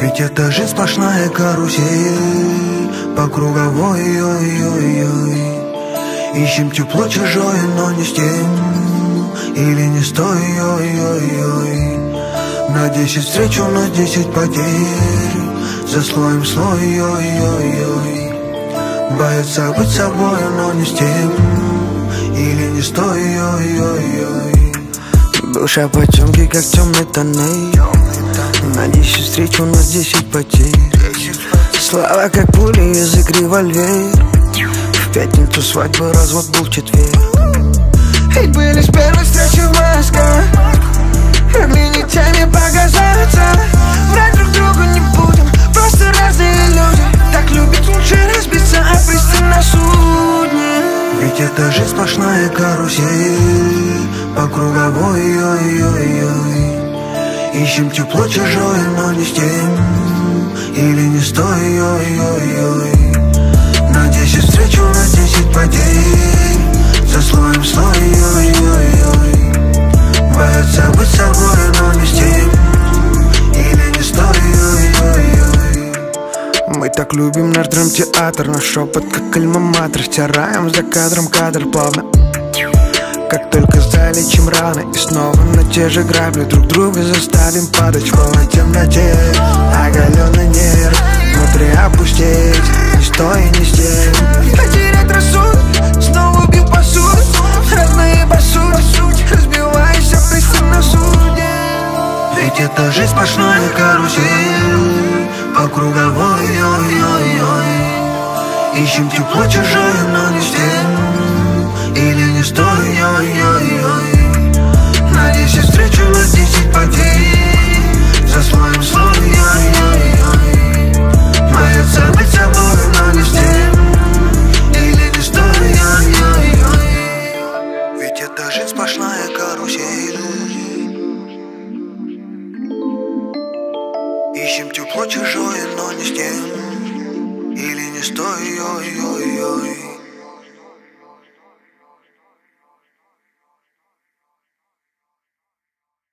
Ведь это жизнь сплошная карусель по круговой, ой-ой-ой. Ищем тепло чужое, но не с тем или не с той, ой-ой-ой. На 10 встреч у нас 10 потерь, за слоем слой, ой-ой-ой. Боятся быть собой, но не с тем или не с той, ой-ой-ой. Душа потемки, как темные тоннель. На 10 встреч у нас 10 потерь. Слова как пули, язык револьвер. В пятницу свадьбы, развод был в четверг. Ведь были с первой встречи в масках, могли нитями показаться. Врать друг другу не будем, просто разные люди. Так любить лучше разбиться, а пристань на судне. Ведь это жизнь сплошная карусель по круговой, ой-ой-ой. Ищем тепло чужое, но не с тем или не с той, ой-ой-ой. На 10 встреч у нас 10 потерь, за слоем слой, ой-ой-ой. Боятся быть собой, но не с тем или не с той, ой-ой-ой. Мы так любим наш драмтеатр, наш шепот как альма-матер. Стираем за кадром кадр плавно, как только залечим раны. И снова на те же грабли друг друга заставим падать в полной темноте. Оголенный нерв, внутри опустеть, не с той, не с тем. Потерять рассудок, снова убил по сути. Разные по сути, разбивайся пристань на суде. Ведь это жизнь сплошная карусель по круговой, ой-ой-ой. Ищем тепло чужое, но не с тем или не с той, ой-ой-ой. На 10 встреч у нас 10 потерь, за слоем слой, ой-ой-ой. Боятся быть собой, но не с тем или не с той, ой-ой-ой. Ведь это жизнь сплошная карусель. Ищем тепло чужое, но не с тем или не с той, ой-ой-ой.